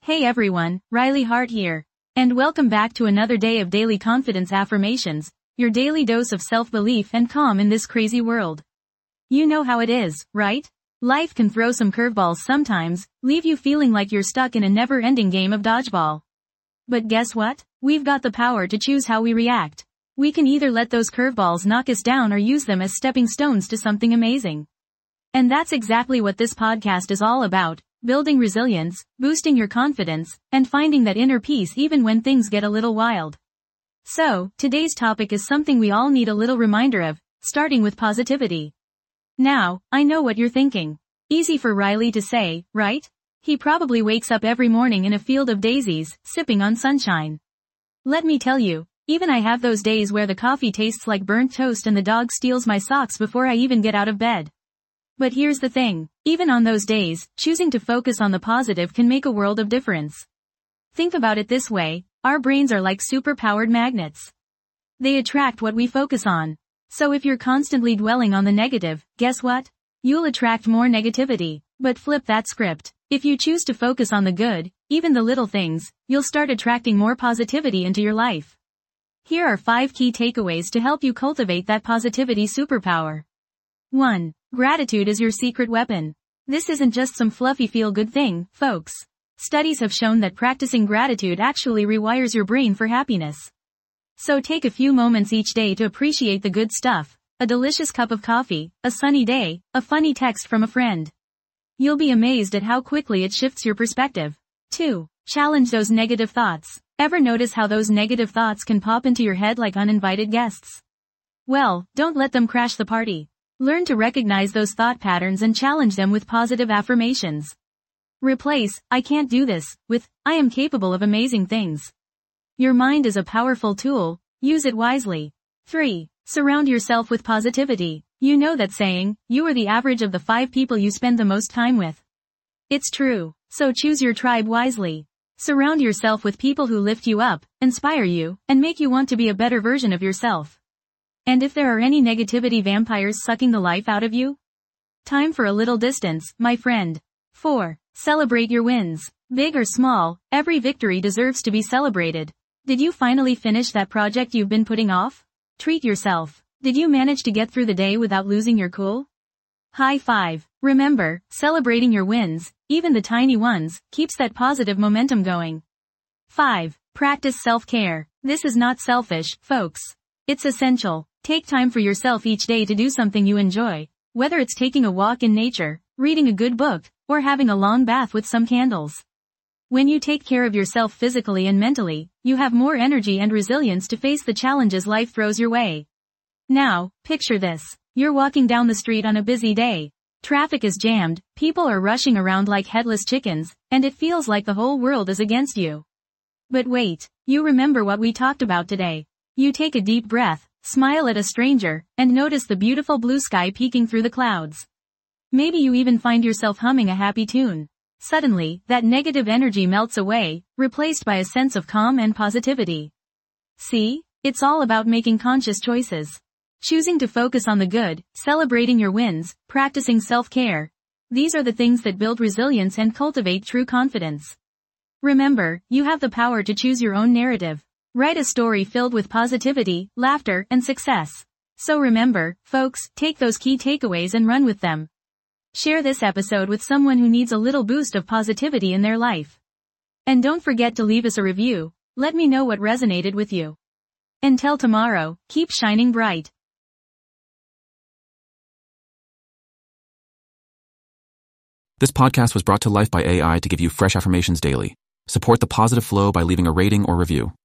Hey everyone, Riley Hart here. And welcome back to another day of daily confidence affirmations, your daily dose of self-belief and calm in this crazy world. You know how it is, right? Life can throw some curveballs sometimes, leave you feeling like you're stuck in a never-ending game of dodgeball. But guess what? We've got the power to choose how we react. We can either let those curveballs knock us down or use them as stepping stones to something amazing. And that's exactly what this podcast is all about. Building resilience, boosting your confidence, and finding that inner peace even when things get a little wild. So, today's topic is something we all need a little reminder of, starting with positivity. Now, I know what you're thinking. Easy for Riley to say, right? He probably wakes up every morning in a field of daisies, sipping on sunshine. Let me tell you, even I have those days where the coffee tastes like burnt toast and the dog steals my socks before I even get out of bed. But here's the thing, even on those days, choosing to focus on the positive can make a world of difference. Think about it this way, our brains are like super-powered magnets. They attract what we focus on. So if you're constantly dwelling on the negative, guess what? You'll attract more negativity. But flip that script. If you choose to focus on the good, even the little things, you'll start attracting more positivity into your life. Here are 5 key takeaways to help you cultivate that positivity superpower. 1. Gratitude is your secret weapon. This isn't just some fluffy feel-good thing, folks. Studies have shown that practicing gratitude actually rewires your brain for happiness. So take a few moments each day to appreciate the good stuff. A delicious cup of coffee, a sunny day, a funny text from a friend. You'll be amazed at how quickly it shifts your perspective. 2. Challenge those negative thoughts. Ever notice how those negative thoughts can pop into your head like uninvited guests? Well, don't let them crash the party. Learn to recognize those thought patterns and challenge them with positive affirmations. Replace, "I can't do this," with, "I am capable of amazing things." Your mind is a powerful tool, use it wisely. 3. Surround yourself with positivity. You know that saying, you are the average of the 5 people you spend the most time with. It's true, so choose your tribe wisely. Surround yourself with people who lift you up, inspire you, and make you want to be a better version of yourself. And if there are any negativity vampires sucking the life out of you? Time for a little distance, my friend. 4. Celebrate your wins. Big or small, every victory deserves to be celebrated. Did you finally finish that project you've been putting off? Treat yourself. Did you manage to get through the day without losing your cool? High five. Remember, celebrating your wins, even the tiny ones, keeps that positive momentum going. 5. Practice self-care. This is not selfish, folks. It's essential. Take time for yourself each day to do something you enjoy, whether it's taking a walk in nature, reading a good book, or having a long bath with some candles. When you take care of yourself physically and mentally, you have more energy and resilience to face the challenges life throws your way. Now, picture this. You're walking down the street on a busy day. Traffic is jammed, people are rushing around like headless chickens, and it feels like the whole world is against you. But wait, you remember what we talked about today. You take a deep breath, smile at a stranger, and notice the beautiful blue sky peeking through the clouds. Maybe you even find yourself humming a happy tune. Suddenly, that negative energy melts away, replaced by a sense of calm and positivity. See? It's all about making conscious choices. Choosing to focus on the good, celebrating your wins, practicing self-care. These are the things that build resilience and cultivate true confidence. Remember, you have the power to choose your own narrative. Write a story filled with positivity, laughter, and success. So remember, folks, take those key takeaways and run with them. Share this episode with someone who needs a little boost of positivity in their life. And don't forget to leave us a review. Let me know what resonated with you. Until tomorrow, keep shining bright. This podcast was brought to life by AI to give you fresh affirmations daily. Support the positive flow by leaving a rating or review.